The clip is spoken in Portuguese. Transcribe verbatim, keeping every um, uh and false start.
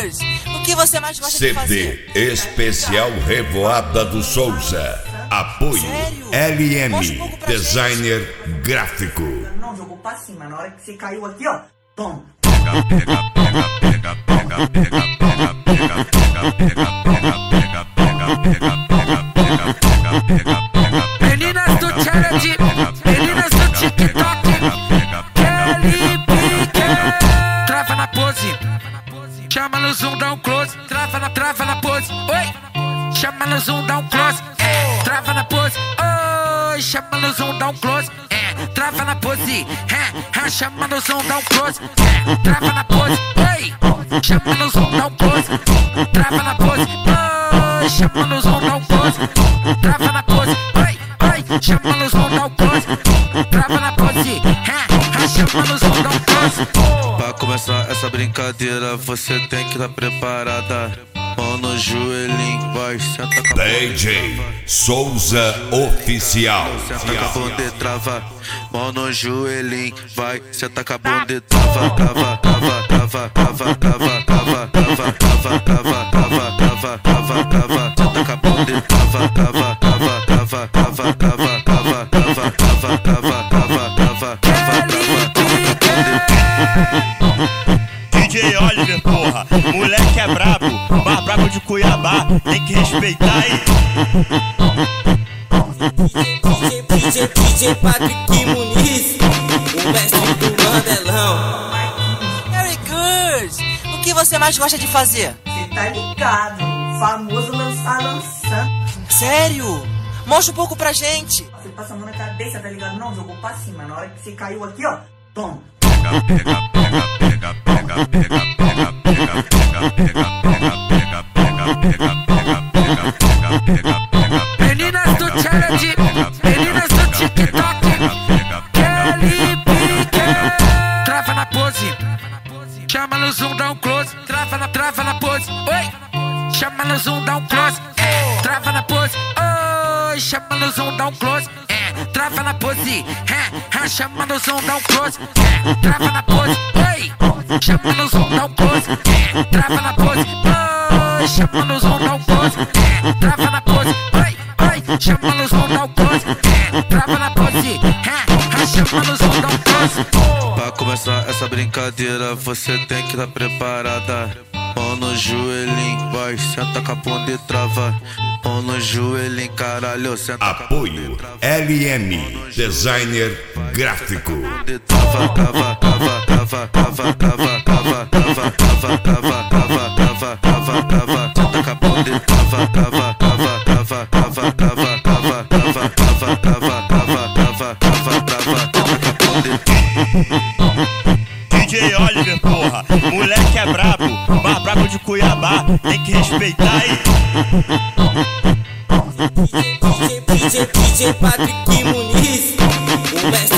Girls, o que você mais gosta de fazer? C D Especial Revoada do Souza. Apoio Sério? L M, Um designer gente. gráfico. Não, jogou pra cima. Na hora que você caiu aqui, ó, toma. Pega, pega, pega, pega, pega, pega, pega, pega, pega, pega, pega, pega, pega, pega, pega, pega, pega. Meninas do challenge, meninas do TikTok, Kelly Pique. Trava na pose, chama no zoom, dá um close. Trava na, trava na pose, oi. Chama no zoom, dá um close. É, trava na pose, oi. Chama no zoom, dá um close. É, trava na pose, é, é, chama no zoom, dá um close. É, trava na pose, oi. Chama no zoom, dá um close. Trava na pose, oi. Chama no zoom, dá um close. Trava na pose, oi, oi. Chama no zoom, dá um close. Trava na pose, é, é, chama no zoom, dá um close. Pra começar essa brincadeira, você tem que estar preparada. Mão no joelhinho, vai, senta com a D J Souza Oficial. Senta com a bunda e trava. Mão no joelhinho, vai, senta com a bunda e trava. Trava, trava, trava, trava, trava, trava, trava, trava, trava, trava, trava, trava, trava. Senta com a bunda e trava, trava, trava, trava, trava, trava, trava, trava, trava, trava, trava, trava, trava. D J Oliver, porra, moleque é brabo, mais brabo de Cuiabá, tem que respeitar aí. D J, D J Patrick Muniz, o mestre do Mandelão. Harry Girls, o que você mais gosta de fazer? Você tá ligado, famoso lançar lançando. Sério? Mostra um pouco pra gente. Você passa a mão na cabeça, tá ligado? Não, jogou pra cima. Na hora que você caiu aqui, ó, toma. Pega, pega, pega, pega, pega, pega, pega, pega, pega, pega, pega, pega, pega, pega, pega, pega, pega. Meninas do challenge, meninas do TikTok, Kelly Pique. Trava na pose, chama no zoom, dá um close. Trava na, trava na pose, oi. Chama no zoom, dá um close. É, trava na pose, oi. Chama no zoom, dá um close. É, trava na pose, é, é, chama no zoom, dá um close. É, trava na pose, oi. Chama no zoom, dá um close. É, trava na pose, oi. Chama no zoom, dá um close. É, trava na pose, oi, oi. Chama no zoom, dá um close. É, trava na pose, é, é, chama no zoom, dá um close. Pra começar essa brincadeira, você tem que estar preparada. Mão no joelhinho, vai, senta com a bunda e trava. Mão no joelhinho, caralho, senta com a bunda Apoio e trava. L M, designer gráfico. Trava, trava, trava, trava, trava, trava, trava, trava, trava, trava, trava, trava, trava, trava. Senta com a bunda e trava, trava, trava, trava, trava, trava, trava, trava, trava, trava, trava, trava, trava, trava. Senta com a bunda e D J Oliver, porra, moleque é brabo, mais brabo de Cuiabá, tem que respeitar aí. D J, D J, D J Patrick Muniz, o mestre